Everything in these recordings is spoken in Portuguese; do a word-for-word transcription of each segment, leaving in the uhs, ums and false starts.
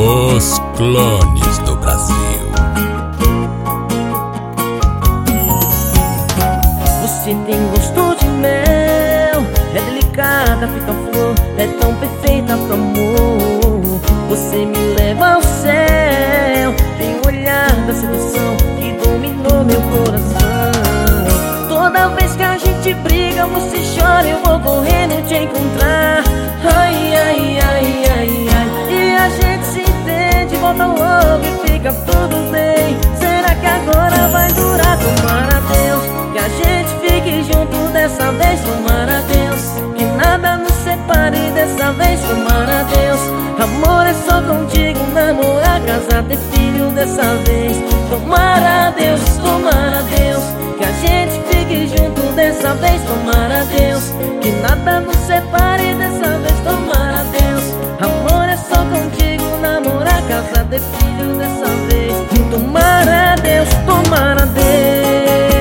Os clones do Brasil. Você tem gosto de mel, é delicada, fica flor, é tão perfeita pro amor. Você me leva ao céu, tem o olhar da sedução que dominou meu coração. Toda vez que a gente briga, você chora, eu vou correndo te encontrar. Ai, ai, ai, ai, ai. E a gente se entende, volta logo e fica tudo bem. Será que agora vai durar? Tomara a Deus que a gente fique junto dessa vez. Tomara a Deus que nada nos separe dessa vez. Tomara a Deus, amor é só contigo, namorar, casar, ter filho dessa vez. Tomara a Deus, tomara a Deus que a gente fique junto dessa vez. Tomara a Deus que nada nos separe dessa vez. Tomara a Deus, amor é só contigo, namorar, casar, ter filho dessa vez. Tomara a Deus, tomara a Deus.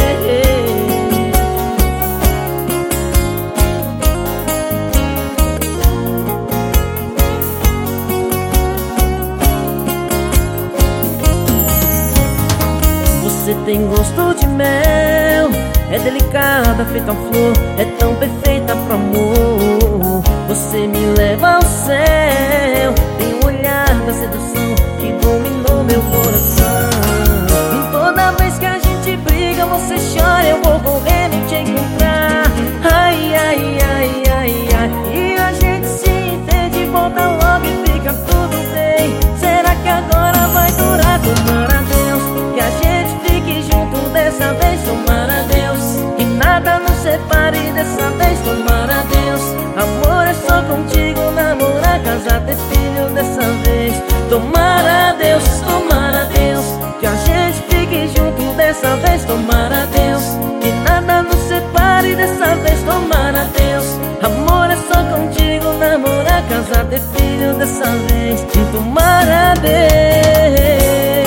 Você tem gosto de mel, é delicada, feita flor, é tão perfeita pro amor. Você me leva ao céu, tem o olhar da sedução que dominou meu coração. E toda vez que a gente briga, você chora, eu vou correndo e te encontrar. Ai, ai, ai, ai, ai. E a gente se entende, volta logo e fica tudo bem. Será que agora vai durar? Tomara a Deus que a gente fique junto dessa vez. Tomara a Deus que nada nos separe dessa vez. Tomara a Deus, amor é só contigo, namorar, casar, ter filho dessa vez. Tomara a Deus, tomara a Deus que a gente fique junto dessa vez. Tomara a Deus que nada nos separe dessa vez. Tomara a Deus, amor é só contigo, namorar, casar, ter filho dessa vez. Tomara a Deus.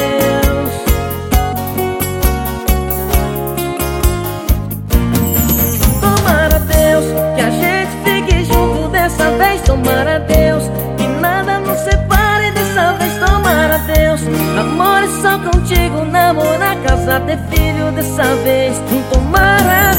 Tomara a Deus que nada nos separe dessa vez. Tomara a Deus, amor é só contigo, namorar, casar, ter filho dessa vez. Tomara a